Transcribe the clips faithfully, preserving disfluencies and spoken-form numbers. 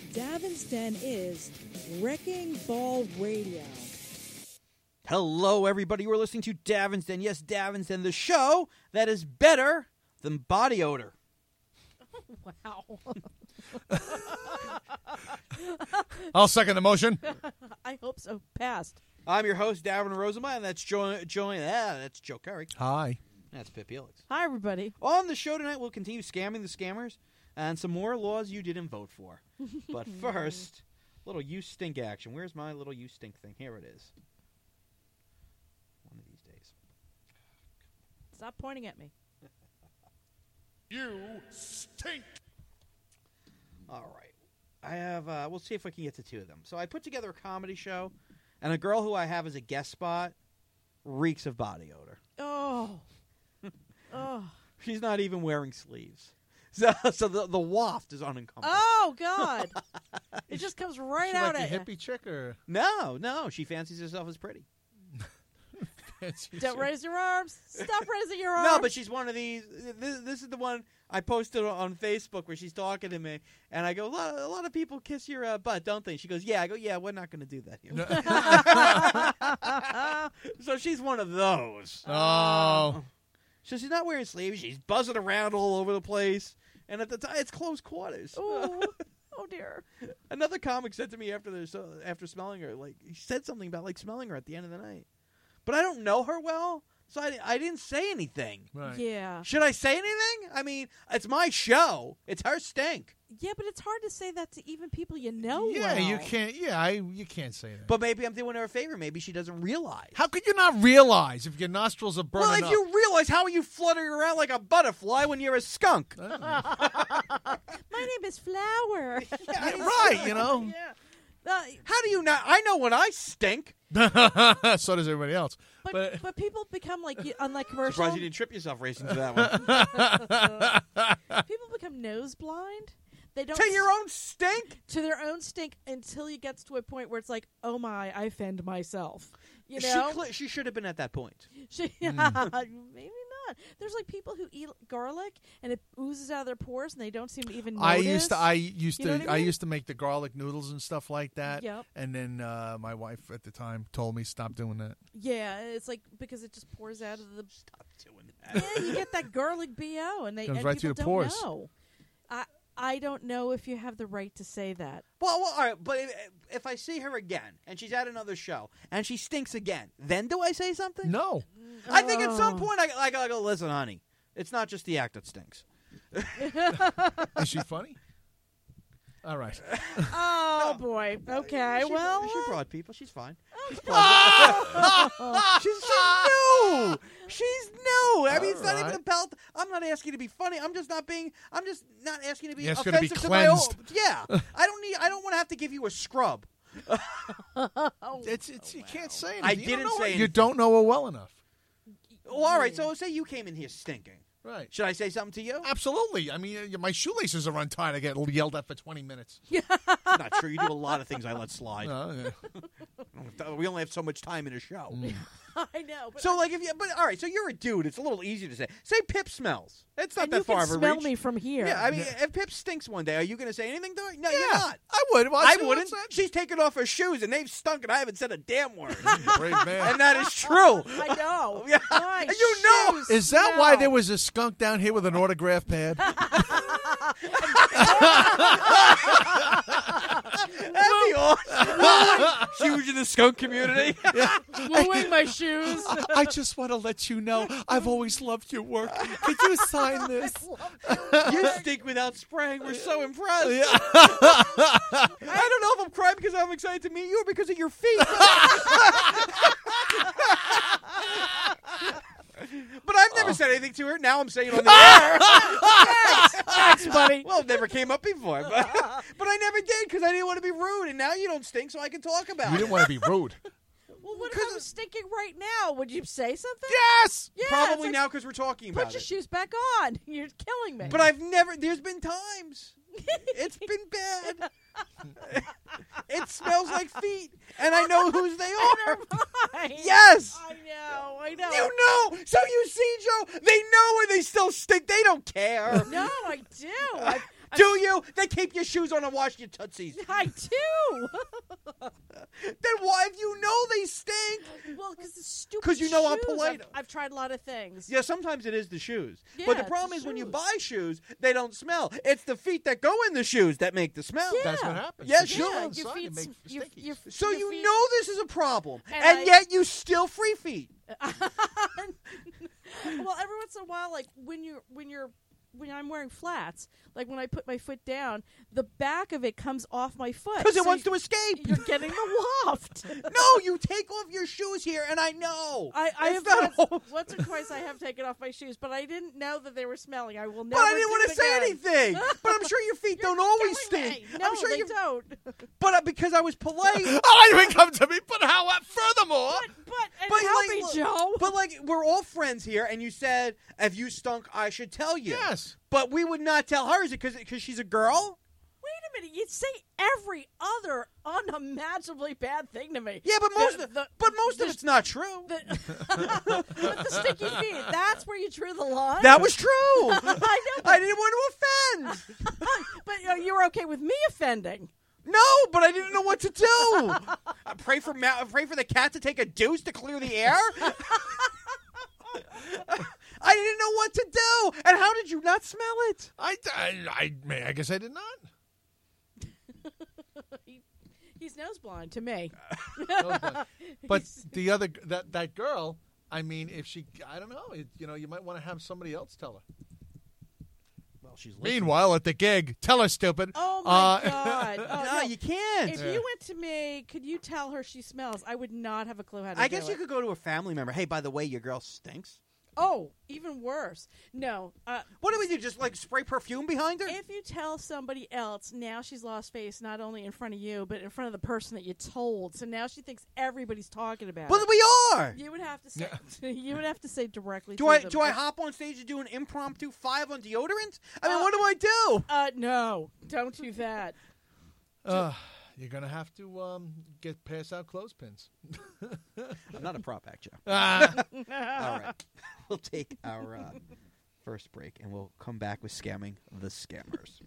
Davin's Den is Wrecking Ball Radio. Hello, everybody. You are listening to Davin's Den. Yes, Davin's Den, the show that is better than body odor. Wow. I'll second the motion. I hope so. Passed. I'm your host, Davin Rosenmeyer, and that's Joe. Joe ah, that's Joe Curry. Hi. That's Pip Helix. Hi, everybody. On the show tonight, we'll continue scamming the scammers and some more laws you didn't vote for. But first, little you stink action. Where's my little you stink thing? Here it is. One of these days. Stop pointing at me. You stink. All right. I have, uh, we'll see if I can get to two of them. So I put together a comedy show, and a girl who I have as a guest spot reeks of body odor. Oh. Oh. She's not even wearing sleeves. So, so the, the waft is unencumbered. Oh, God. It just comes right She out like at a you. hippie chick or No, no. She fancies herself as pretty. Don't raise your arms. Stop raising your arms. No, but she's one of these. This, this is the one I posted on Facebook where she's talking to me, and I go, a lot, a lot of people kiss your uh, butt, don't they? She goes, yeah. I go, yeah, we're not going to do that here. So she's one of those. Oh. So she's not wearing sleeves. She's buzzing around all over the place, and at the time, it's close quarters. Oh, oh dear. Another comic said to me after the, so, after smelling her, like he said something about like smelling her at the end of the night. But I don't know her well, so I, I didn't say anything. Right. Yeah. Should I say anything? I mean, it's my show. It's her stink. Yeah, but it's hard to say that to even people you know Yeah, well. you can't. Yeah, I, you can't say that. But maybe I'm doing her a favor. Maybe she doesn't realize. How could you not realize if your nostrils are burning Well, if up? you realize, how are you fluttering around like a butterfly when you're a skunk? Oh. My name is Flower. Yeah, right, you know. Yeah. Uh, How do you not? I know when I stink. So does everybody else. but, But- but people become like you- on like commercial. Surprised you didn't trip yourself racing to that one. People become nose blind. They don't To your own stink? to their own stink until it gets to a point where it's like, oh my, I fend myself. You She, know, cl- she should have been at that point. She- maybe not. There's like people who eat garlic and it oozes out of their pores and they don't seem to even notice. I used to. I used You know to. what I I, mean? used to make the garlic noodles and stuff like that. Yep. And then uh, my wife at the time told me stop doing that. Yeah, it's like because it just pours out of the. Stop doing that. Yeah, you get that garlic B O, and they Goes and right through people the don't pores. know. I I don't know if you have the right to say that. Well, well, all right, but if, if I see her again and she's at another show and she stinks again, then do I say something? No. I think at some Oh. point I, I gotta go, listen, honey, it's not just the act that stinks. Is she funny? All right. Oh boy. Okay. she, well, she uh, brought people. She's fine. She's, oh. she's, she's new. She's new. I mean, it's not even Alright. a belt. I'm not asking you to be funny. I'm just not being. I'm just not asking you to be You're asking to be offensive to my own. cleansed. Yeah, I don't need. I don't want to have to give you a scrub. Oh, It's, it's, you can't say anything. I You don't didn't know say her- You anything. don't know her well enough. Well, all right. So say you came in here stinking. Right. Should I say something to you? Absolutely. I mean, uh, my shoelaces are untied. I get yelled at for twenty minutes. Not true. You do a lot of things I let slide. Oh, yeah. We only have so much time in a show. Mm. I know. But So, like, if you, but all right, so you're a dude. It's a little easier to say. Say Pip smells. It's not and that you far can of a smell reach. me from here. Yeah, I mean, if Pip stinks one day, are you going to say anything to her? No, Yeah, you're not. I would. Well, I see what wouldn't. I'm saying? She's taken off her shoes, and they've stunk, and I haven't said a damn word. Brave man. And that is true. I know. Yeah. My And you know. shoes Is that smell. why there was a skunk down here with an autograph pad? That'd be awesome. Huge in the skunk community. wooing my shoes? I just want to let you know I've always loved your work. Could you sign this? You stink without spraying. We're so impressed. Yeah. I don't know if I'm crying because I'm excited to meet you or because of your feet. But I've never said anything to her. Now I'm saying it on the air. Thanks, buddy. Well, it never came up before. But, but I never did because I didn't want to be rude. And now you don't stink, so I can talk about You it. didn't want to be rude. Well, what if I was stinking right now? Would you say something? Yes. Yeah, Probably it's like, now because we're talking about Put your it. shoes back on. You're killing me. But I've never. There's been times. It's been bad. It smells like feet, and I know whose they are. Fine. Yes. I know. I know. You know. So you see, Joe, they know and they still stink. They don't care. No, I do. I, Do you? They keep your shoes on and wash your tootsies. I do. Then why, if you know they stink? Well, because the stupid 'Cause you know I'm shoes. polite. I've, I've tried a lot of things. Yeah, sometimes it is the shoes. Yeah, but the it's problem the is when you shoes. buy shoes, they don't smell. It's the feet that go in the shoes that make the smell. Yeah. That's what happens. Yeah, The shoes sure. on Yeah, the your side, feet, you make sm- your, stinkies. your, So your you feet- know this is a problem, And and, I- yet you still free feet. Well, every once in a while, like when you're when you're when I'm wearing flats, like when I put my foot down, the back of it comes off my foot Because it so wants you- to escape. You're getting the waft. No, you take off your shoes here, and I know. I, I It's have not once, all- once or twice I have taken off my shoes, but I didn't know that they were smelling. I will But never. I didn't do want it to say again. anything. But I'm sure your feet You're don't always killing stink. me. No, I'm sure they you. don't. But uh, because I was polite. Oh, you didn't come to me. But how? uh, Furthermore, But but and But, help like, me, look- Joe. But like we're all friends here, and you said if you stunk, I should tell you. yes. But we would not tell her. Is it because she's a girl? Wait a minute! You say every other unimaginably bad thing to me. Yeah, but most The- of the- but most the- of it's not true. The, but the sticky feet. That's where you drew the line. That was true. I know. I didn't want to offend. But uh, you were okay with me offending. No, but I didn't know what to do. I pray for Ma- pray for the cat to take a deuce to clear the air. I didn't know what to do. And how did you not smell it? I, I, I, may- I guess I did not. he, he's nose blind to me. But He's- the other that that girl, I mean, if she, I don't know, it, you know, you might want to have somebody else tell her. Well, she's Meanwhile, at the gig, tell her, stupid. oh my Uh, god! Oh, no, no. you can't. If Yeah. you went to me, could you tell her she smells? I would not have a clue how to I do guess it. you could go to a family member. Hey, by the way, your girl stinks. Oh, even worse. No. Uh, What do we do? Just like spray perfume behind her? if you tell somebody else, now she's lost face not only in front of you, but in front of the person that you told. So now she thinks everybody's talking about But it. we are. You would have to say. You would have to say directly. Do to I them. do I hop on stage and do an impromptu five on deodorant? I mean, Uh, what do I do? Uh, no, don't do that. Uh, you're gonna have to um, get pass out clothespins. I'm not a prop act, Joe. Ah. All right, we'll take our uh, first break, and we'll come back with scamming the scammers.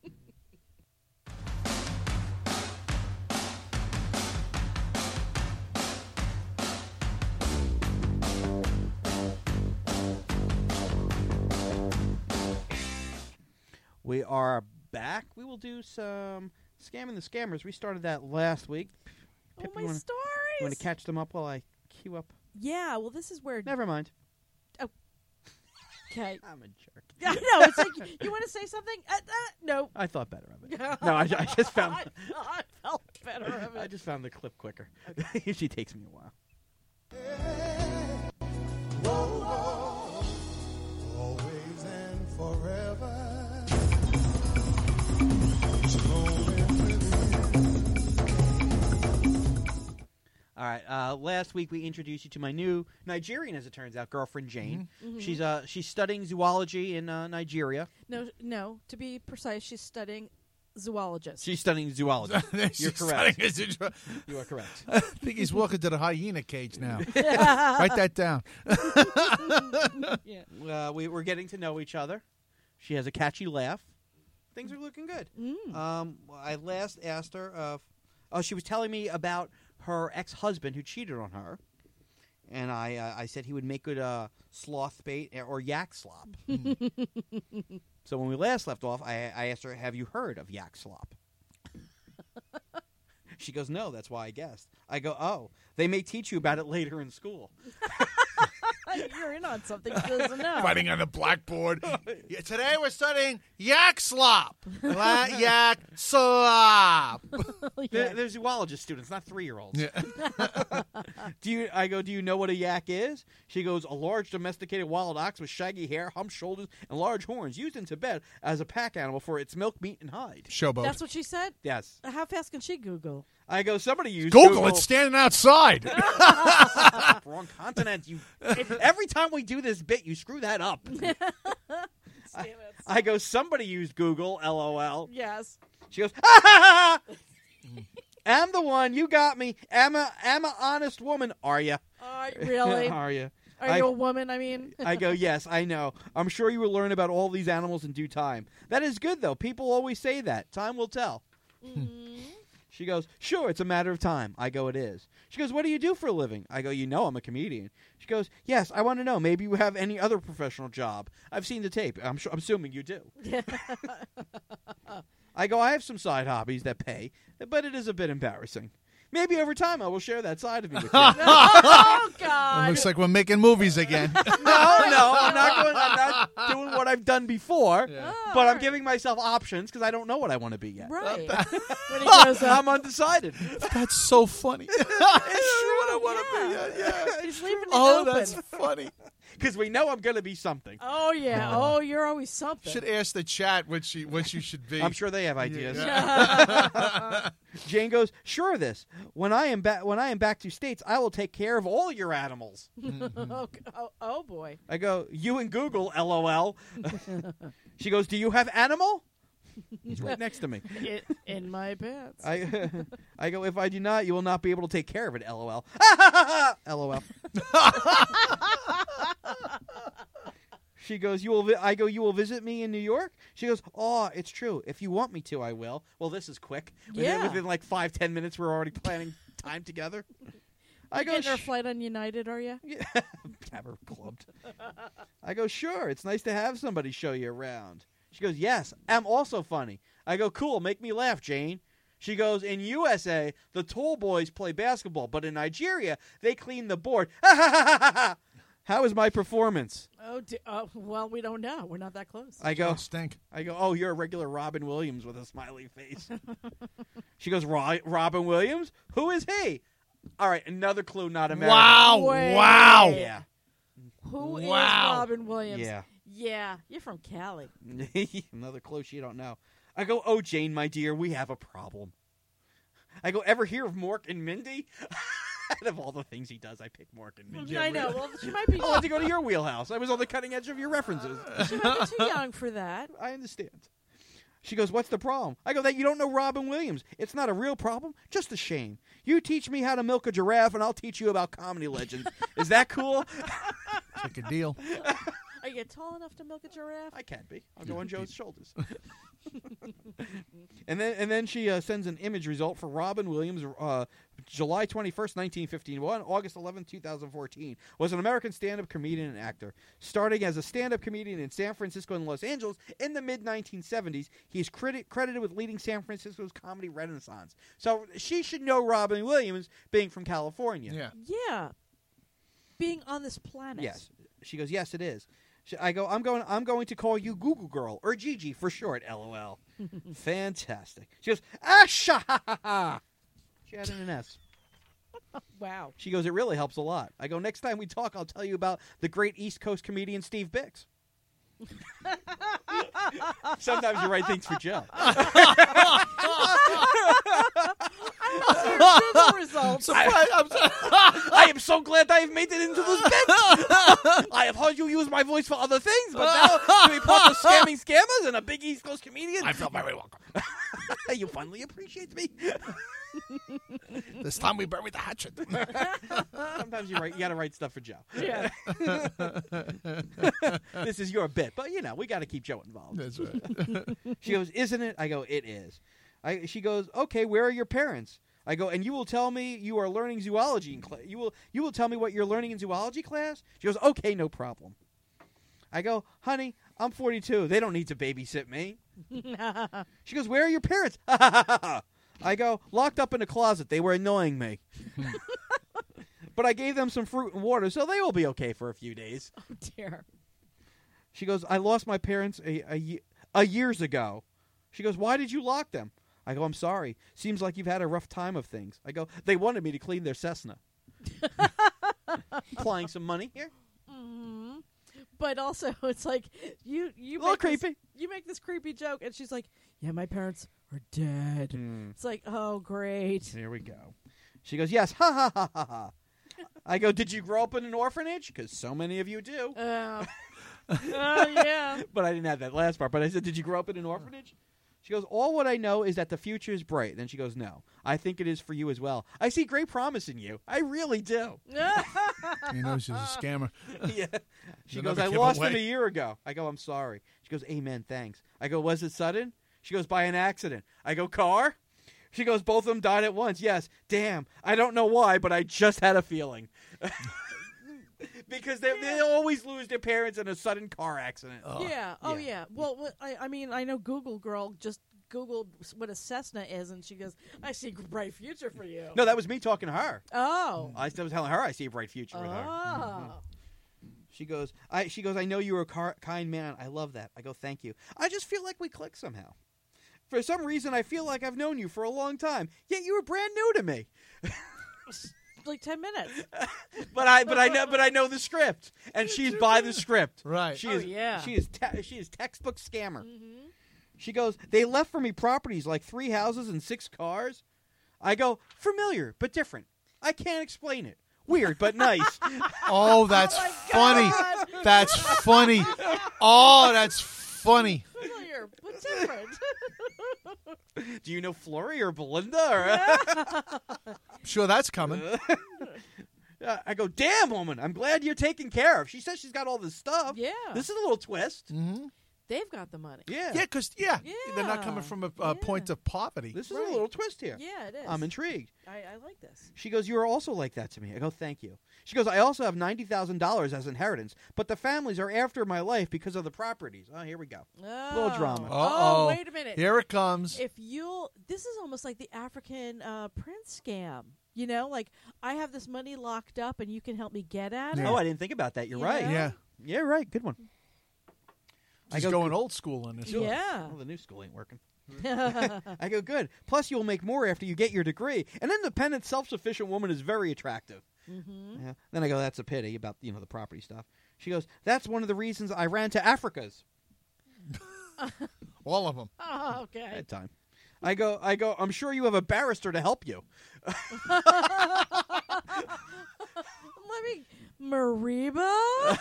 We are back. We will do some scamming the scammers. We started that last week. Oh, Pip, my you wanna- stories. You want to catch them up while I queue up? Yeah, well, this is where. Never mind. Okay. I'm a jerk. I know. It's like, you want to say something? Uh, uh, no. I thought better of it. No, I, I just found. I, I felt better of I it. just found the clip quicker. It usually takes me a while. Always and forever. All right. Uh, last week we introduced you to my new Nigerian, as it turns out, girlfriend Jane. Mhm. She's uh she's studying zoology in uh, Nigeria. No, no. To be precise, she's studying zoologist. She's studying zoology. You're correct. You are correct. I think he's walking to the hyena cage now. Write that down. yeah. Uh, we we're getting to know each other. She has a catchy laugh. Things are looking good. Mm. Um, I last asked her. Uh, oh, she was telling me about her ex-husband who cheated on her, and I uh, I said he would make good uh, sloth bait or yak slop. So when we last left off, I, I asked her, "Have you heard of yak slop?" She goes, "No, that's why I guessed." I go, "Oh, they may teach you about it later in school." You're in on something she doesn't know. Writing on the blackboard. Yeah, today we're studying yak slop. La- yak slop. They're, Yeah. they're zoologist students, not three-year-olds. Yeah. Do you? I go, do you know what a yak is? She goes, a large domesticated wild ox with shaggy hair, humped shoulders, and large horns, used in Tibet as a pack animal for its milk, meat, and hide. Showboat. That's what she said? Yes. How fast can she Google? I go, somebody used Google, Google. it's standing outside. Wrong continent. You. Every time we do this bit, you screw that up. Damn it. I go, somebody used Google, LOL. Yes. She goes, ah, ha, ha, ha. I'm the one. You got me. I'm a, I'm a honest woman. Are you? Uh, really? Are you? Are I- you a woman? I mean, I go, yes, I know. I'm sure you will learn about all these animals in due time. That is good, though. People always say that. Time will tell. mm, She goes, sure, it's a matter of time. I go, it is. She goes, what do you do for a living? I go, you know I'm a comedian. She goes, yes, I want to know. Maybe you have any other professional job. I've seen the tape. I'm, sure, I'm assuming you do. I go, I have some side hobbies that pay, but it is a bit embarrassing. Maybe over time I will share that side of me with you. oh It God! looks like we're making movies again. No, no, I'm not going. I'm not doing what I've done before. Yeah. Oh, But I'm alright. giving myself options because I don't know what I want to be yet. right. when he goes up, I'm undecided. That's so funny. It's true. what I want to be. Yeah, yeah. he's leaving it Oh, open. that's funny. Because we know I'm going to be something. Oh yeah. Oh, you're always something. Should ask the chat what she what you should be. I'm sure they have ideas. Yeah. Jane goes, sure. This when I am back when I am back to States, I will take care of all your animals. oh, oh, oh boy. I go, you and Google, LOL. She goes, do you have animal? He's right next to me. It, in my pants. I I go, if I do not, you will not be able to take care of it, LOL. LOL. She goes, you will. Vi- I go, you will visit me in New York? She goes, oh, it's true. If you want me to, I will. Well, this is quick. Within, Yeah. within like five, ten minutes, we're already planning time together. I You go, getting her "Sh- flight on United, are you? Yeah. Have her clubbed. I go, sure. It's nice to have somebody show you around. She goes, yes, I'm also funny. I go, cool. Make me laugh, Jane. She goes, in U S A, the tall boys play basketball, but in Nigeria, they clean the board. How is my performance? Oh, d- oh, well, we don't know. We're not that close. I go, Don't stink. I go, oh, you're a regular Robin Williams with a smiley face. She goes, Ro- Robin Williams? Who is he? All right, another clue, not American. Wow! Wait. Wow! Yeah. Who is Wow. Robin Williams? Yeah. Yeah, you're from Cali. Another clue she don't know. I go, oh, Jane, my dear, we have a problem. I go, ever hear of Mork and Mindy? Out of all the things he does, I pick Mork and Mindy. I know. Well, she might be. I wanted to go to your wheelhouse. I was on the cutting edge of your references. She might be too young for that. I understand. She goes, what's the problem? I go, that you don't know Robin Williams. It's not a real problem, just a shame. You teach me how to milk a giraffe, and I'll teach you about comedy legends. Is that cool? Like a deal. Are you tall enough to milk a giraffe? I can be. I'll go on Joe's shoulders. and then and then she uh, sends an image result for Robin Williams, uh, July twenty-first, nineteen fifty-one, August eleventh, two thousand fourteen. Was an American stand-up comedian and actor. Starting as a stand-up comedian in San Francisco and Los Angeles in the mid nineteen seventies, he's credi- credited with leading San Francisco's comedy renaissance. So she should know Robin Williams, being from California. Yeah. Yeah. Being on this planet. Yes. She goes, yes, it is. She, I go, I'm going I'm going to call you Google Girl, or Gigi for short, LOL. Fantastic. She goes, Asha! She added an S. Wow. She goes, it really helps a lot. I go, next time we talk, I'll tell you about the great East Coast comedian Steve Bix. Sometimes you write things for Joe. Google results. I am so glad I have made it into this bit. I have heard you use my voice for other things, but now to be part of scamming scammers and a big East Coast comedian, I feel very welcome. you finally appreciate me. This time we bury the hatchet. Sometimes you write, you got to write stuff for Joe. Yeah. This is your bit, but you know we got to keep Joe involved. That's right. She goes, isn't it? I go, it is. I, she goes, okay, where are your parents? I go, and you will tell me you are learning zoology in class. You will, you will tell me what you're learning in zoology class? She goes, okay, no problem. I go, honey, I'm forty-two. They don't need to babysit me. She goes, where are your parents? I go, locked up in a closet. They were annoying me. But I gave them some fruit and water, so they will be okay for a few days. Oh, dear. She goes, I lost my parents a, a, ye- a years ago. She goes, why did you lock them? I go, I'm sorry. Seems like you've had a rough time of things. I go, they wanted me to clean their Cessna. Applying some money here. Mm-hmm. But also, it's like you you A little make this- creepy. you make this creepy joke, and she's like, "Yeah, my parents are dead." It's like, oh, great. Here we go. She goes, yes. Ha ha ha ha ha. I go, did you grow up in an orphanage? Because so many of you do. Oh, oh yeah. But I didn't have that last part. But I said, did you grow up in an orphanage? She goes, all what I know is that the future is bright. Then she goes, no, I think it is for you as well. I see great promise in you. I really do. You know she's a scammer. Yeah. She You'll goes, never I give lost away. him a year ago. I go, I'm sorry. She goes, amen, thanks. I go, was it sudden? She goes, by an accident. I go, car? She goes, both of them died at once. Yes. Damn. I don't know why, but I just had a feeling. Because they, they always lose their parents in a sudden car accident. Oh. Yeah. Oh, Yeah. yeah. Well, what- I, I mean, I know Google girl just Googled what a Cessna is, and she goes, I see a bright future for you. No, that was me talking to her. Oh. I was telling her I see a bright future with her. Oh. She goes, I. She goes, I know you're a car- kind man. I love that. I go, thank you. I just feel like we click somehow. For some reason, I feel like I've known you for a long time, yet you were brand new to me. Like ten minutes. But I, but I know, but I know the script, and she's by the script. Right. She Oh, is. yeah. She is. Te- she is textbook scammer. Mm-hmm. She goes, they left for me properties like three houses and six cars. I go, familiar but different. I can't explain it. Weird but nice. Oh, that's Oh, my funny. God. That's funny. Oh, that's funny. Familiar, but different. Do you know Flurry or Belinda? I'm sure that's coming. Or I go, damn woman, I'm glad you're taken care of. She says she's got all this stuff. Yeah. This is a little twist. Mm-hmm. They've got the money. Yeah. Yeah, because yeah, they're not Yeah. coming from a, a Yeah. point of poverty. This is Right. a little twist here. Yeah, it is. I'm intrigued. I, I like this. She goes, you are also like that to me. I go, thank you. She goes, I also have ninety thousand dollars as inheritance, but the families are after my life because of the properties. Oh, here we go. Oh. Little drama. Uh-oh. Oh, wait a minute. Here it comes. If you'll, this is almost like the African uh, prince scam. You know, like I have this money locked up, and you can help me get at Yeah. it. Oh, I didn't think about that. You're You right. know? Yeah. Yeah, right. Good one. I Just go, going old school on this. one. Yeah. Well, the new school ain't working. I go, good. Plus, you'll make more after you get your degree. An independent, self-sufficient woman is very attractive. Mm-hmm. Yeah. Then I go, that's a pity about, you know, the property stuff. She goes, that's one of the reasons I ran to Africa's. All of them. Oh, okay. That time. I go, I go, I'm sure you have a barrister to help you. Let me, Mariba,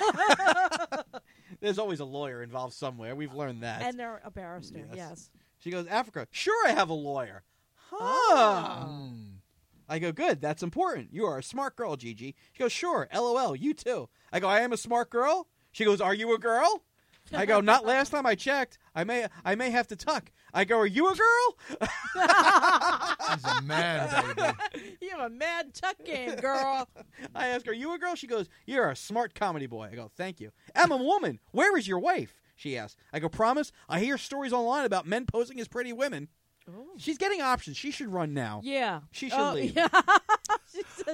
There's always a lawyer involved somewhere. We've learned that. and they're a barrister. Yes. Yes. She goes, Africa. Sure, I have a lawyer. Huh. Ah. Mm. I go, good. That's important. You are a smart girl, Gigi. She goes, sure. LOL. You too. I go, I am a smart girl. She goes, are you a girl? I go, not last time I checked. I may, I may have to tuck. I go, are you a girl? He's a man, baby. You have a mad tuck game, girl. I ask her, are you a girl? She goes, you're a smart comedy boy. I go, thank you. I'm a woman. Where is your wife? She asks. I go, promise. I hear stories online about men posing as pretty women. Oh. She's getting options. She should run now. Yeah. She should Oh, leave. Yeah. She says,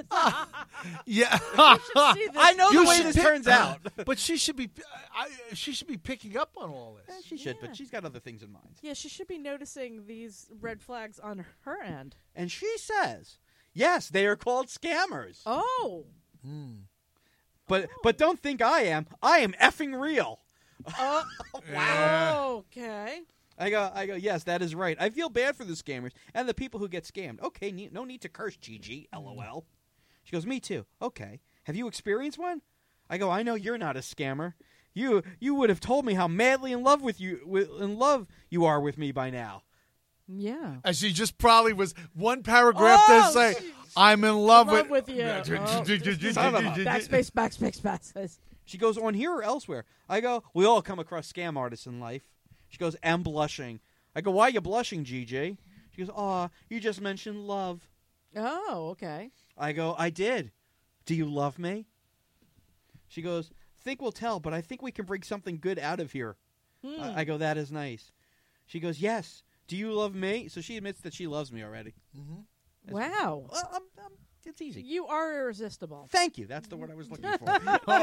Yeah. see this. I know You the way should this pick- turns out. But she should be. I, she should be picking up on all Eh, this. she should, Yeah. but she's got other things in mind. Yeah, she should be noticing these red flags on her end. And she says, yes, they are called scammers. Oh. Mm. But but don't think I am. I am effing real. Oh. Yeah. Okay. I go, I go, yes, that is right. I feel bad for the scammers and the people who get scammed. Okay, ne- no need to curse, Gigi, LOL. She goes, me too. Okay. Have you experienced one? I go, I know you're not a scammer. You you would have told me how madly in love with you with, in love you are with me by now. Yeah. And she just probably was one paragraph Oh, to say, she- "I'm in love, love with, with you." Oh, Son of a- Backspace, backspace, backspace. She goes, on here or elsewhere? I go, we all come across scam artists in life. She goes, I'm blushing. I go, why are you blushing, G J? She goes, aw, you just mentioned love. Oh, okay. I go, I did. Do you love me? She goes, think we'll tell, but I think we can bring something good out of here. Hmm. I, I go, that is nice. She goes, yes. Do you love me? So she admits that she loves me already. Mhm. Wow. Well, I'm, I'm, it's easy. You are irresistible. Thank you. That's the word I was looking for.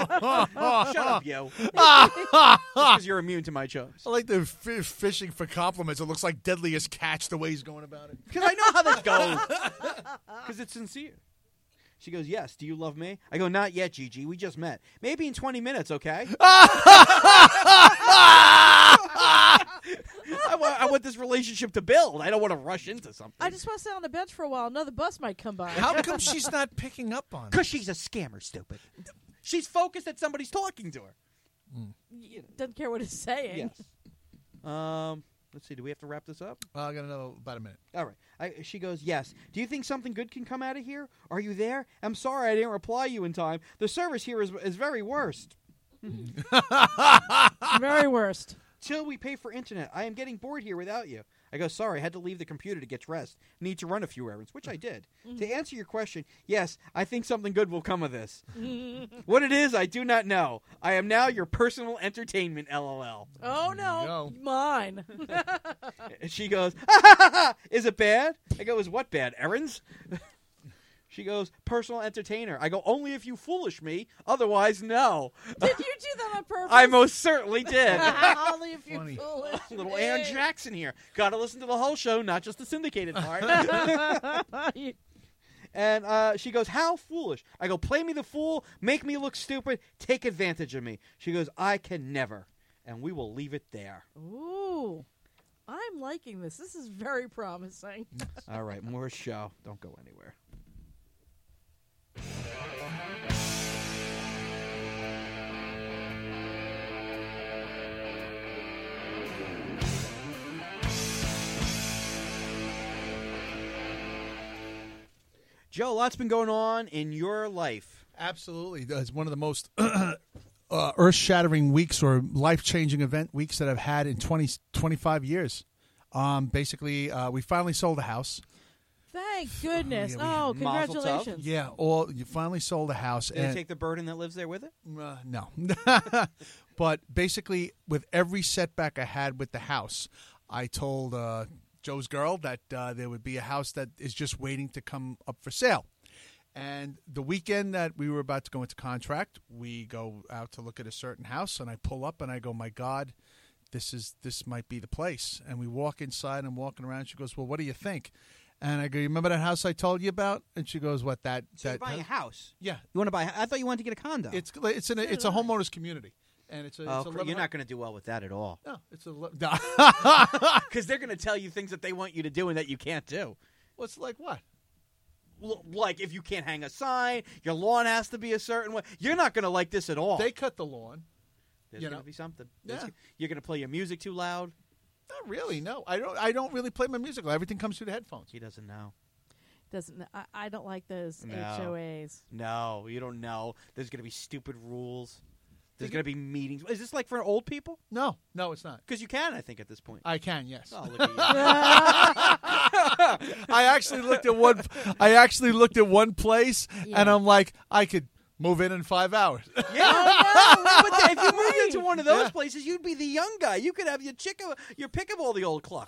Shut up, yo. Because you're immune to my jokes. I like the f- fishing for compliments. It looks like Deadliest Catch the way he's going about it. Because I know how this goes. Because it's sincere. She goes, yes, do you love me? I go, not yet, Gigi. We just met. Maybe in twenty minutes, okay? I, want, I want this relationship to build. I don't want to rush into something. I just want to sit on the bench for a while. Another bus might come by. How come she's not picking up on it? Because she's a scammer, stupid. She's focused that somebody's talking to her. Doesn't care what it's saying. Yes. Um, let's see. Do we have to wrap this up? Uh, I got another about a minute. All right. I, she goes, yes. Do you think something good can come out of here? Are you there? I'm sorry I didn't reply you in time. The service here is is very worst. Very worst. Till we pay for internet. I am getting bored here without you. I go, sorry, I had to leave the computer to get dressed. Need to run a few errands, which I did. Mm-hmm. To answer your question, yes, I think something good will come of this. What it is, I do not know. I am now your personal entertainment, LOL. Oh, no. Mine. And she goes, ha, ha, ha, ha. Is it bad? I go, is what bad? Errands? She goes, personal entertainer. I go, only if you foolish me. Otherwise, no. Did you do that on purpose? I most certainly did. Only if you Funny. foolish Little me. Ann Jackson here. Got to listen to the whole show, not just the syndicated part. You- And uh, she goes, how foolish? I go, play me the fool, make me look stupid, take advantage of me. She goes, I can never. And we will leave it there. Ooh. I'm liking this. This is very promising. All right, more show. Don't go anywhere. Joe, a lot's been going on in your life. Absolutely. It's one of the most uh, earth-shattering weeks or life-changing event weeks that I've had in twenty, twenty-five years. Um, basically, uh, we finally sold a house. Thank goodness. yeah, we- Oh, Mazel tov. congratulations. Yeah, all you finally sold a house. Did and, they take the burden that lives there with it? Uh, no. But basically, with every setback I had with the house, I told uh, Joe's girl that uh, there would be a house that is just waiting to come up for sale. And the weekend that we were about to go into contract, we go out to look at a certain house, and I pull up and I go, my God, this is this might be the place. And we walk inside and I'm walking around. She goes, well, what do you think? And I go, you remember that house I told you about? And she goes, what, that? So that you're buying a house. Yeah. You want to buy? I thought you wanted to get a condo. It's it's an, it's a homeowners community. And it's a, oh, it's cr- eleven you're not going to do well with that at all. No, it's a. le- No. Because they're going to tell you things that they want you to do and that you can't do. What's like what? L- Like if you can't hang a sign, your lawn has to be a certain way. You're not going to like this at all. They cut the lawn. There's you going know. to be something. There's Yeah. g- You're going to play your music too loud. Not really. No, I don't. I don't really play my music. Everything comes through the headphones. He doesn't know. Doesn't I, I don't like those No. H O As. No, you don't know. There's going to be stupid rules. There's Think going to be meetings. Is this like for old people? No, no, it's not. Because you can, I think, at this point. I can. Yes. Oh, look at you. I actually looked at one. I actually looked at one place, Yeah. and I'm like, I could move in in five hours. Yeah, Oh, but if you moved into one of those Yeah. places, you'd be the young guy. You could have your chick, of, your pick of all the old clucks.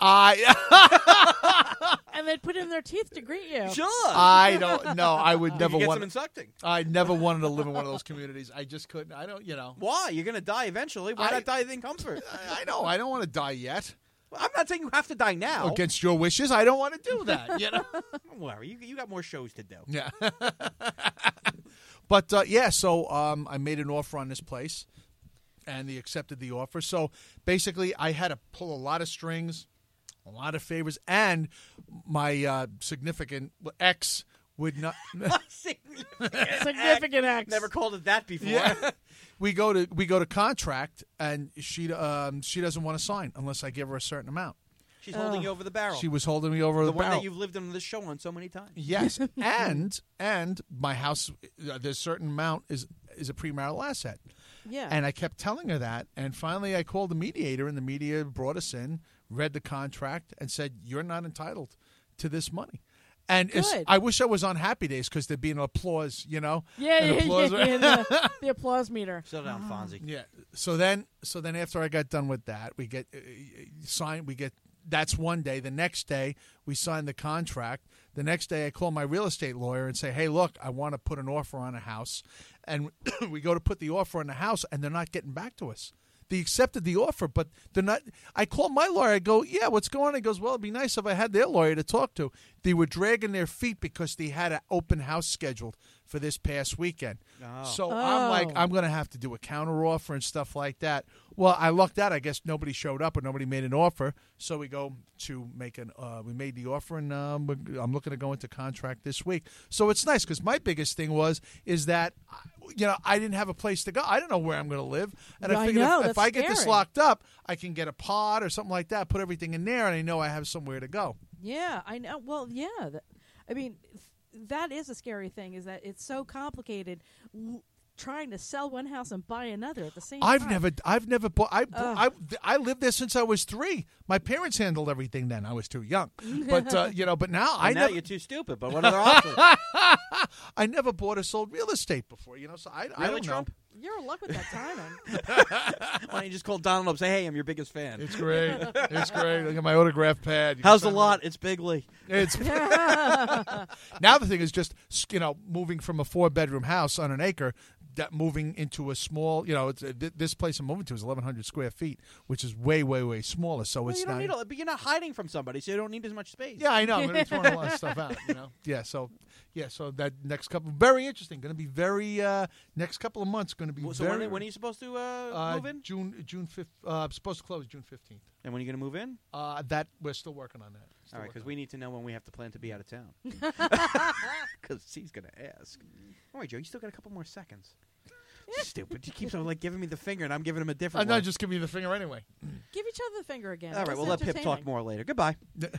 I. And they'd put in their teeth to greet you. sure. I don't. No, I would You never could get want. some insucting. I never wanted to live in one of those communities. I just couldn't. I don't. You know. Why? You're going to die eventually. Why I- not die in comfort? I, I know. I don't want to die yet. Well, I'm not saying you have to die now. Against your wishes, I don't want to do that. You know. Don't worry. You, you got more shows to do. Yeah. But, uh, yeah, so um, I made an offer on this place, and they accepted the offer. So, basically, I had to pull a lot of strings, a lot of favors, and my uh, significant ex would not... Significant X. Never called it that before. yeah. We go to we go to contract, and she um, she doesn't want to sign unless I give her a certain amount. She's holding Oh. you over the barrel. She was holding me over the the, one barrel. that you've lived on this show on so many times. Yes, and and my house, uh, there's a certain amount is is a premarital asset. Yeah. And I kept telling her that. And finally, I called the mediator, and the mediator brought us in, read the contract, and said, you're not entitled to this money. And it's, Good. I wish I was on Happy Days because there'd be an applause, you know? yeah, An yeah, applause. yeah, yeah, the, the applause meter. Settle down, Fonzie. Yeah. So then, so then after I got done with that, we get uh, signed. We get that's one day. The next day, we sign the contract. The next day, I call my real estate lawyer and say, "Hey, look, I want to put an offer on a house," and we go to put the offer on the house, and they're not getting back to us. They accepted the offer, but they're not. I call my lawyer. I go, "Yeah, what's going on?" He goes, "Well, it'd be nice if I had their lawyer to talk to." They were dragging their feet because they had an open house scheduled for this past weekend. Oh. So I'm like, Oh. I'm going to have to do a counter offer and stuff like that. Well, I lucked out. I guess nobody showed up or nobody made an offer. So we go to make an. Uh, we made the offer, and um, we're- I'm looking to go into contract this week. So it's nice because my biggest thing was is that you know I didn't have a place to go. I don't know where I'm going to live, and I I figured know, if, if that's I get this scary. locked up, I can get a pod or something like that, put everything in there, and I know I have somewhere to go. Yeah, I know. Well, yeah. That, I mean, th- that is a scary thing. Is that it's so complicated. L- trying to sell one house and buy another at the same I've time. never, I've never bought. I, Ugh. I, I lived there since I was three. My parents handled everything then. I was too young, but uh, you know. But now Well, I now never, you're too stupid. But what other options? I never bought or sold real estate before. You know, so I, I Really, don't Trump? You're in luck with that timing. Why don't you just call Donald up and say, "Hey, I'm your biggest fan." know. It's great. It's great. Look at my autograph pad. You can How's the sign lot? It's Bigley. it. It's now the thing is just you know moving from a four bedroom house on an acre. That moving into a small, you know, it's, uh, th- this place I'm moving to is eleven hundred square feet, which is way, way, way smaller. So Well, it's you don't not. need, a, but you're not hiding from somebody, so you don't need as much space. Yeah, I know. I'm going to throw a lot of stuff out, you know. Yeah, so yeah, so that next couple, very interesting. Going to be very uh, next couple of months. Going to be Well, so very. when, when are you supposed to uh, uh, move in? June June fifth. Uh, I'm supposed to close June fifteenth. And when are you going to move in? Uh, that we're still working on that. Still All right, working because on we need to know when we have to plan to be out of town. Because he's going to ask. All right, Joe, you still got a couple more seconds. Stupid. He keeps on like giving me the finger, and I'm giving him a it. different I'm one. not just giving you the finger anyway. Give each other the finger again. All right, It's we'll let Pip talk entertaining. more later. Goodbye.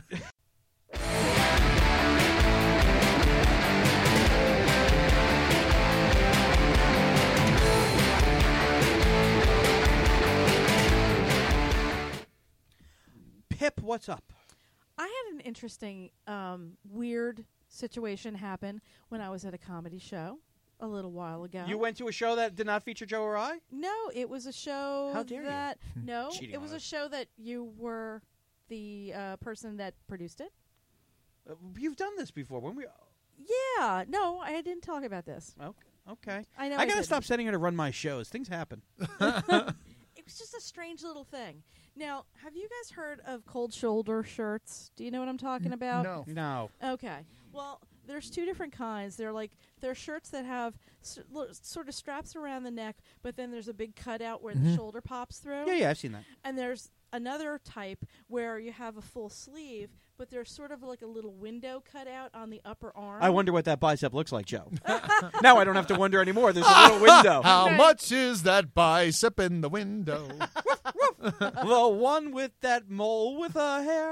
Pip, what's up? I had an interesting, um, weird situation happen when I was at a comedy show a little while ago. You went to a show that did not feature Joe or I? No, it was a show How dare you. that no, Cheating it was on a us. show that you were the uh, person that produced it. Uh, you've done this before. When we? Yeah, no, I didn't talk about this. Okay. Okay. I know. I gotta didn't. stop sending her to run my shows. Things happen. It was just a strange little thing. Now, have you guys heard of cold shoulder shirts? Do you know what I'm talking about? No. No. Okay. Well, there's two different kinds. They're like they're shirts that have s- lo- sort of straps around the neck, but then there's a big cutout where the shoulder pops through. Yeah, yeah, I've seen that. And there's another type where you have a full sleeve, but there's sort of like a little window cut out on the upper arm. I wonder what that bicep looks like, Joe. Now I don't have to wonder anymore. There's a little window. How Okay. much is that bicep in the window? The one with that mole with a hair.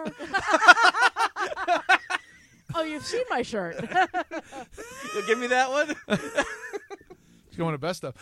Oh, you've seen my shirt. You'll give me that one? It's going to best of.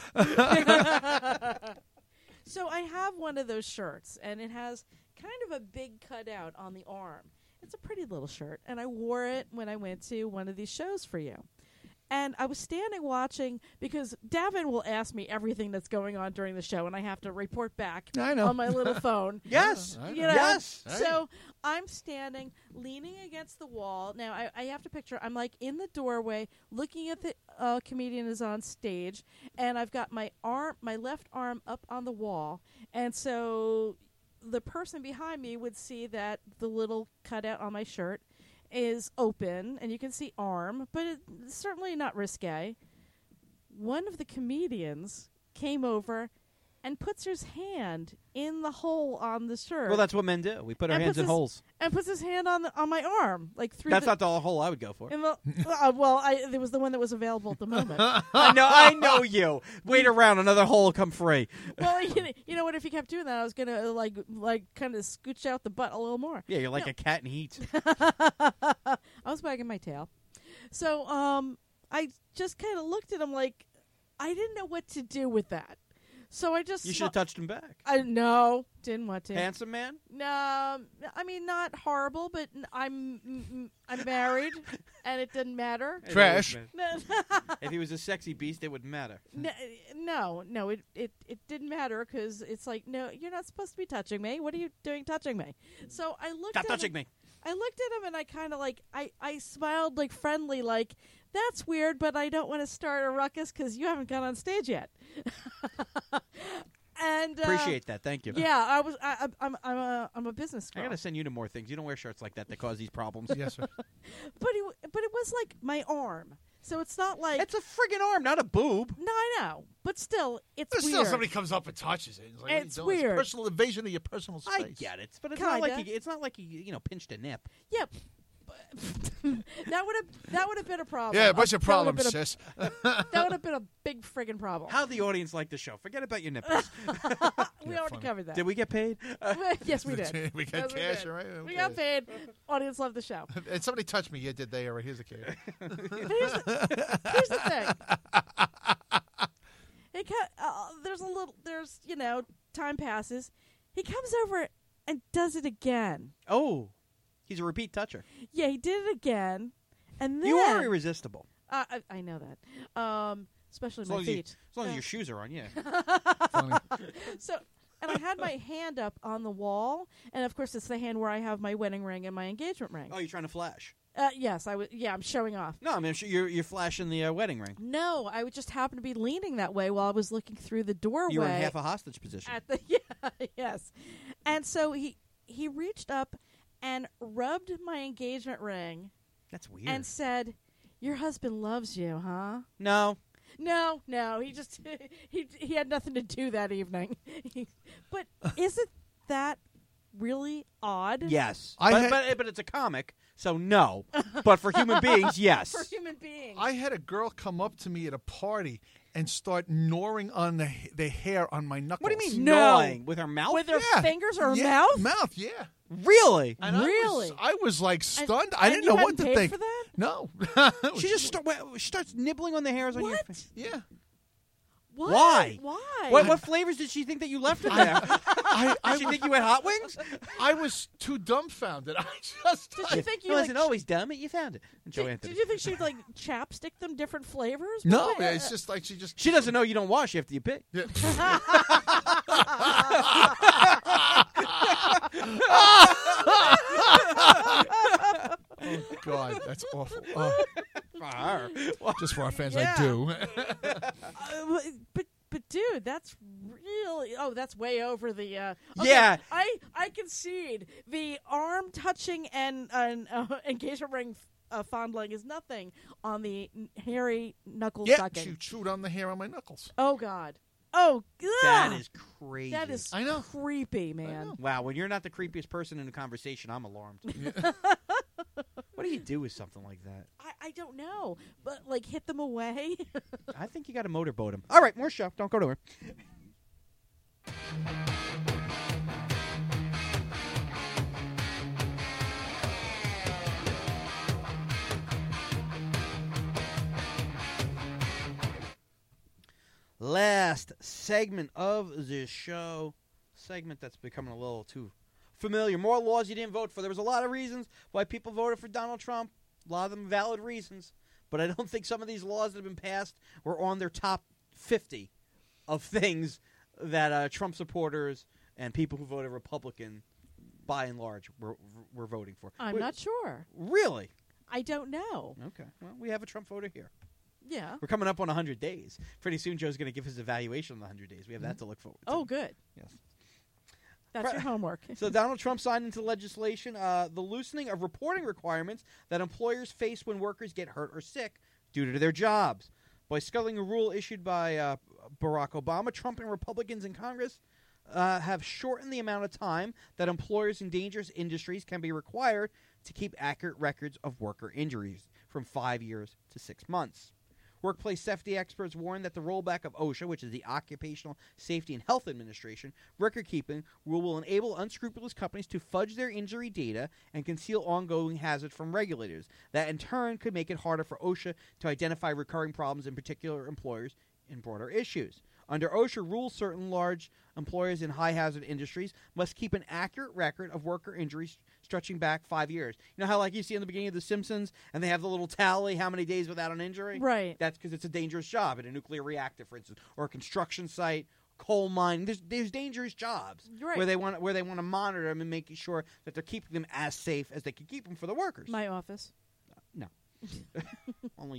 So I have one of those shirts, and it has kind of a big cutout on the arm. It's a pretty little shirt, and I wore it when I went to one of these shows for you. And I was standing watching, because Davin will ask me everything that's going on during the show, and I have to report back I know. on my little phone. Yes. I You know. know? Yes. So I'm standing, leaning against the wall. Now, I, I have to picture, I'm like in the doorway, looking at the uh, comedian is on stage, and I've got my arm, my left arm up on the wall. And so the person behind me would see that the little cutout on my shirt is open, and you can see arm, but it's certainly not risque. One of the comedians came over and puts his hand in the hole on the shirt. Well, that's what men do. We put our And hands puts in his- holes. and puts his hand on the, on my arm, like through. That's the, not the hole I would go for. in the, uh, well, I, it was the one that was available at the moment. I know. I know you. Wait around. Another hole will come free. Well, you know, you know what? If you kept doing that, I was gonna like like kind of scooch out the butt a little more. Yeah, you're like No. a cat in heat. I was wagging my tail. So um, I just kind of looked at him like I didn't know what to do with that. So I just You should have touched him back. I no didn't want to. Handsome man. No, I mean not horrible, but n- I'm mm, mm, I'm married, and it didn't matter. Trash. No, If he was a sexy beast, it wouldn't matter. no, no, no, it, it, it didn't matter because it's like, no, you're not supposed to be touching me. What are you doing touching me? So I looked Stop at touching him, me. I looked at him and I kind of like, I, I smiled like friendly, like, that's weird, but I don't want to start a ruckus because you haven't got on stage yet. and uh, Appreciate that. Thank you. Yeah, I was, I, I- I'm, I'm a, I'm a business I girl. gotta send you to more things. You don't wear shirts like that that cause these problems. Yes, sir. But it, w- but it was like my arm. So it's not like It's a friggin' arm, not a boob. no, I know, but still, it's But weird. still, somebody comes up and touches it. It's, like, what are you It's doing? weird. personal invasion of your personal space. I get it, but it's not Kinda. like you, it's not like you you know pinched a nip. Yep. that would have that would have been a problem. Yeah, a bunch Uh, of that would've problems, been a- sis. That would have been a big friggin' problem. How the audience like the show? Forget about your nipples. we Yeah, already funny. could that. Did we get paid? yes, we did. we got Yes, we cash, did. all right? We Okay. got paid. Audience loved the show. And somebody touched me. Yeah, did they? All right, here's a cash. Here's the, here's the thing. It ca- uh, there's a little. There's you know time passes. He comes over and does it again. Oh, he's a repeat toucher. Yeah, he did it again, and then You are irresistible. Uh, I, I know that. Um, especially As my long as, you, feet. as long as Uh, your shoes are on, yeah. Funny. So, and I had my hand up on the wall, and of course, it's the hand where I have my wedding ring and my engagement ring. Oh, you're trying to flash? Uh, yes, I was. Yeah, I'm showing off. No, I mean sure you're you're flashing the uh, wedding ring. No, I would just happen to be leaning that way while I was looking through the doorway. You were in half a hostage position. at the yeah, yes, and so he he reached up and rubbed my engagement ring That's weird. and said, "Your husband loves you, huh?" no, No, no, he just he he had nothing to do that evening. But isn't that really odd? yes, I but, had- but but it's a comic, so no. But for human beings, yes. For human beings. I had a girl come up to me at a party and start gnawing on the the hair on my knuckles. What do you mean No. gnawing with her mouth? With her Yeah. fingers or her yeah, mouth? Mouth, yeah. really? And I was- Really? I was, like stunned. And- I and didn't you know what hadn't to paid think. for that? No. She just start, well, she starts nibbling on the hairs on your What? face. yeah. What? Why? Why? What what flavors did she think that you left in there? I, I, Did she think you had hot wings? I was too dumbfounded. I just Did you think you I like? wasn't always dumb. You found it. And Joe Did, Anthony. did you think she'd like chapstick them different flavors? no. What- It's just like she just. She doesn't know you don't wash after you pee. Yeah. Oh God, that's awful. Oh, Arr. just for our fans, Yeah. I do. Uh, but but dude, that's really oh, that's way over the. Uh, okay, Yeah. I I concede the arm touching and an uh, engagement ring uh, fondling is nothing on the n- hairy knuckle Yeah, sucking. she chewed on the hair on my knuckles. Oh God. Oh God. That is crazy. That is I know. creepy, man. know. Wow, when you're not the creepiest person in a conversation, I'm alarmed. What do you do with something like that? I, I don't know, but like hit them away. I think you got to motorboat him. All right, more show. Don't go to her. Last segment of the show. Segment that's becoming a little too familiar. More laws you didn't vote for. There was a lot of reasons why people voted for Donald Trump. A lot of them valid reasons. But I don't think some of these laws that have been passed were on their top fifty of things that uh, Trump supporters and people who voted Republican, by and large, were, were voting for. I'm Wait, not sure. Really? I don't know. Okay. Well, we have a Trump voter here. Yeah. We're coming up on one hundred days. Pretty soon Joe's going to give his evaluation on the one hundred days. We have that to look forward to. Oh, good. Yes. That's your homework. So Donald Trump signed into legislation uh, the loosening of reporting requirements that employers face when workers get hurt or sick due to their jobs. By sculling a rule issued by uh, Barack Obama, Trump and Republicans in Congress uh, have shortened the amount of time that employers in dangerous industries can be required to keep accurate records of worker injuries from five years to six months. Workplace safety experts warn that the rollback of OSHA, which is the Occupational Safety and Health Administration, record-keeping rule will enable unscrupulous companies to fudge their injury data and conceal ongoing hazards from regulators. That, in turn, could make it harder for OSHA to identify recurring problems in particular employers in broader issues. Under OSHA rules, certain large employers in high-hazard industries must keep an accurate record of worker injuries stretching back five years. You know how, like, you see in the beginning of The Simpsons, and they have the little tally, how many days without an injury? Right. That's because it's a dangerous job at a nuclear reactor, for instance, or a construction site, coal mine. There's there's dangerous jobs Right. where they want where they want to monitor them and making sure that they're keeping them as safe as they can keep them for the workers. My office. No, only you.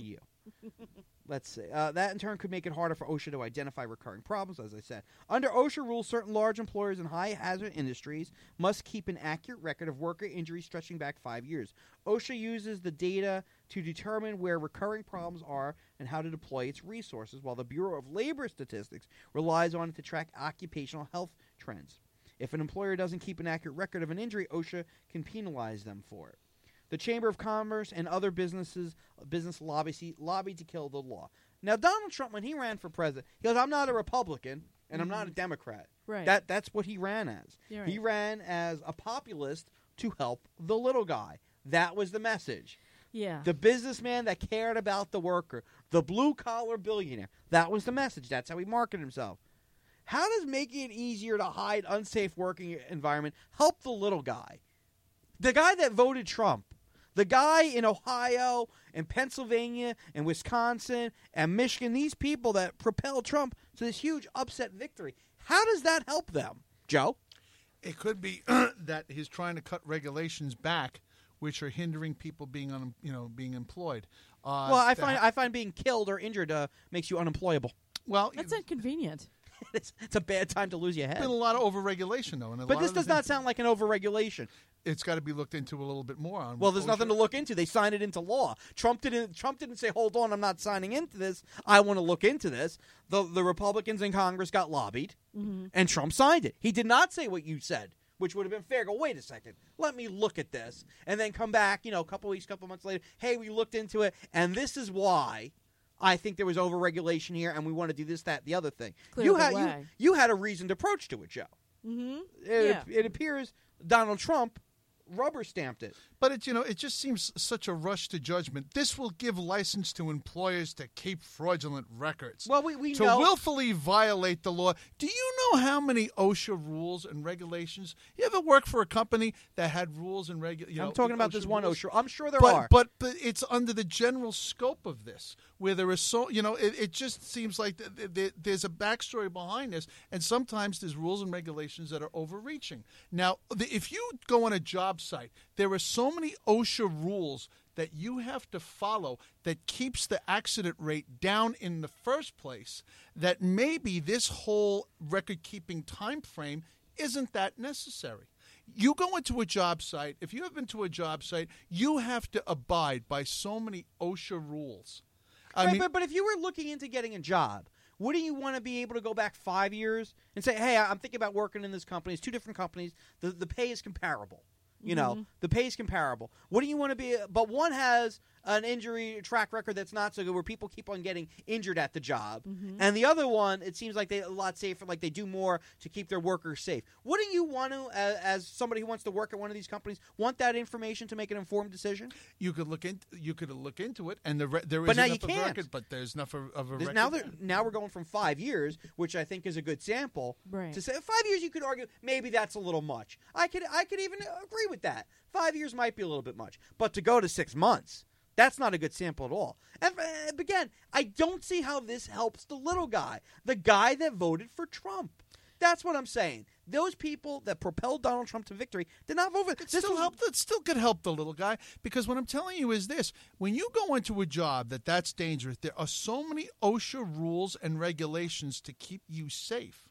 Let's see. Uh, that in turn could make it harder for OSHA to identify recurring problems, as I said. Under OSHA rules, certain large employers in high-hazard industries must keep an accurate record of worker injuries stretching back five years. OSHA uses the data to determine where recurring problems are and how to deploy its resources, while the Bureau of Labor Statistics relies on it to track occupational health trends. If an employer doesn't keep an accurate record of an injury, OSHA can penalize them for it. The Chamber of Commerce and other businesses, business lobbies lobbied to kill the law. Now, Donald Trump, when he ran for president, he goes, I'm not a Republican, and mm-hmm. I'm not a Democrat. Right. That That's what he ran as. You're right. He ran as a populist to help the little guy. That was the message. Yeah. The businessman that cared about the worker, the blue-collar billionaire. That was the message. That's how he marketed himself. How does making it easier to hide unsafe working environment help the little guy? The guy that voted Trump. The guy in Ohio and Pennsylvania and Wisconsin and Michigan, these people that propelled Trump to this huge upset victory, how does that help them, Joe? It could be that he's trying to cut regulations back, which are hindering people being un, you know being employed. Uh, well, I find I find being killed or injured uh, makes you unemployable. Well, that's inconvenient. it's, it's a bad time to lose your head. There's been a lot of overregulation, though. And a but lot this of does not sound like an overregulation. It's got to be looked into a little bit more. On well, there's OSHA. nothing to look into. They signed it into law. Trump didn't. Trump didn't say, "Hold on, I'm not signing into this. I want to look into this." The the Republicans in Congress got lobbied, mm-hmm. and Trump signed it. He did not say what you said, which would have been fair. Go, wait a second, let me look at this, and then come back. You know, a couple weeks, couple months later. Hey, we looked into it, and this is why I think there was overregulation here, and we want to do this, that, the other thing. Clear you the had way. you, you had a reasoned approach to it, Joe. Mm-hmm. It, Yeah. it appears Donald Trump rubber stamped it. But it, you know, it just seems such a rush to judgment. This will give license to employers to keep fraudulent records. Well, we, we to know. willfully violate the law. Do you know how many OSHA rules and regulations? You ever work for a company that had rules and regulations? I'm talking about this one rules? OSHA. I'm sure there but, are. But but it's under the general scope of this, where there is so you know, it, it just seems like th- th- th- there's a backstory behind this, and sometimes there's rules and regulations that are overreaching. Now, the, if you go on a job site, there are so many OSHA rules that you have to follow that keeps the accident rate down in the first place, that maybe this whole record-keeping time frame isn't that necessary. You go into a job site, if you have been to a job site, you have to abide by so many OSHA rules. I right, mean, but, but if you were looking into getting a job, wouldn't you want to be able to go back five years and say, hey, I'm thinking about working in this company. It's two different companies. The, the pay is comparable. You know, Mm-hmm. the pay is comparable. Wouldn't you want to be – but one has an injury track record that's not so good where people keep on getting injured at the job. Mm-hmm. And the other one, it seems like they're a lot safer, like they do more to keep their workers safe. Wouldn't you want to, as, as somebody who wants to work at one of these companies, want that information to make an informed decision? you could look in, you could look into it, and the re- there is But now enough you of a can't. record, but there's enough of, of a There's record. now, there- now we're going from five years, which I think is a good sample. Right. To say five years, you could argue maybe that's a little much. I could I could even agree with that. Five years might be a little bit much, but to go to six months, that's not a good sample at all. And uh, again, I don't see how this helps the little guy, the guy that voted for Trump. That's what I'm saying. Those people that propelled Donald Trump to victory did not vote for It this. still was- help. It still could help the little guy, because what I'm telling you is this: when you go into a job that that's dangerous, there are so many OSHA rules and regulations to keep you safe.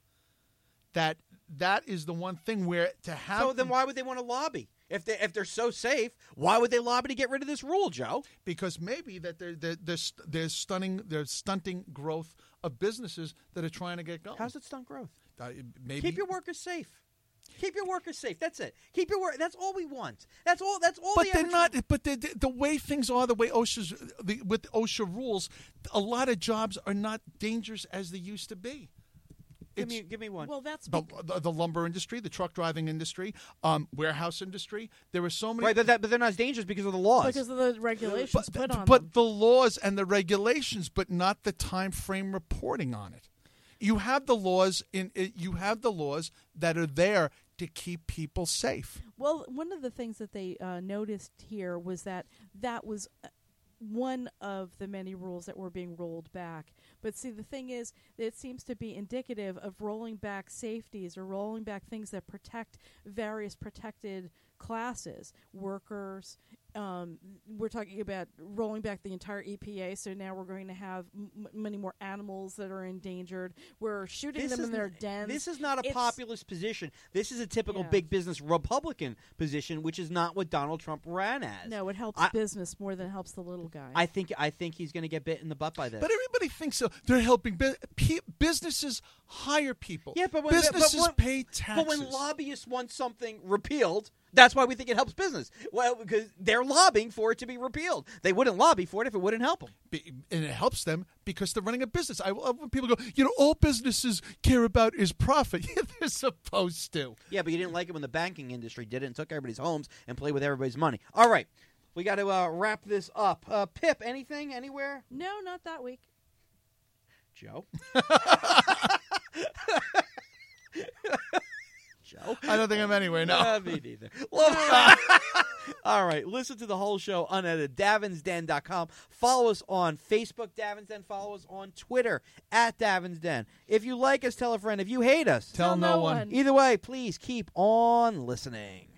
That that is the one thing where to have. So then, why would they want to lobby? If they if they're so safe, why would they lobby to get rid of this rule, Joe? Because maybe that they're, they're, they're, st- they're stunning, they're stunting growth of businesses that are trying to get going. How's it stunt growth? Uh, maybe Keep your workers safe. Keep your workers safe. That's it. Keep your work. That's all we want. That's all. That's all. But the they're average- not. But the the way things are, the way OSHA's the, with OSHA rules, a lot of jobs are not dangerous as they used to be. Give It's me, give me one. Well, that's the, bec- the the lumber industry, the truck driving industry, um, warehouse industry. There are so many. right, but, that, but they're not as dangerous because of the laws. because of the regulations but, put on but them. the laws and the regulations, but not the time frame reporting on it. You have the laws in. You have the laws that are there to keep people safe. Well, one of the things that they uh, noticed here was that that was uh, one of the many rules that were being rolled back. But see, the thing is, it seems to be indicative of rolling back safeties or rolling back things that protect various protected classes, workers, um, we're talking about rolling back the entire E P A, so now we're going to have m- many more animals that are endangered. We're shooting This them is in their n- dens. This is not a It's- populist position. This is a typical Yeah. big business Republican position, which is not what Donald Trump ran as. No, it helps I- business more than it helps the little guy. I think I think he's going to get bit in the butt by this. But everybody thinks so. They're helping bu- pe- businesses hire people. Yeah, but when- businesses but when- pay taxes. But when lobbyists want something repealed, that's why we think it helps business. Well, because they're lobbying for it to be repealed. They wouldn't lobby for it if it wouldn't help them. Be- and it helps them because they're running a business. I love when people go, you know, all businesses care about is profit. Yeah, they're supposed to. Yeah, but you didn't like it when the banking industry did it and took everybody's homes and played with everybody's money. All right, we got to uh, wrap this up. Uh, Pip, anything, anywhere? no, not that week. Joe? Joe? I don't think I'm anywhere now. Uh, me neither. Love- All right, listen to the whole show unedited. Davins Den dot com. Follow us on Facebook, Davins Den. Follow us on Twitter, at Davins Den. If you like us, tell a friend. If you hate us, Tell Tell no no one. one. either way, please keep on listening.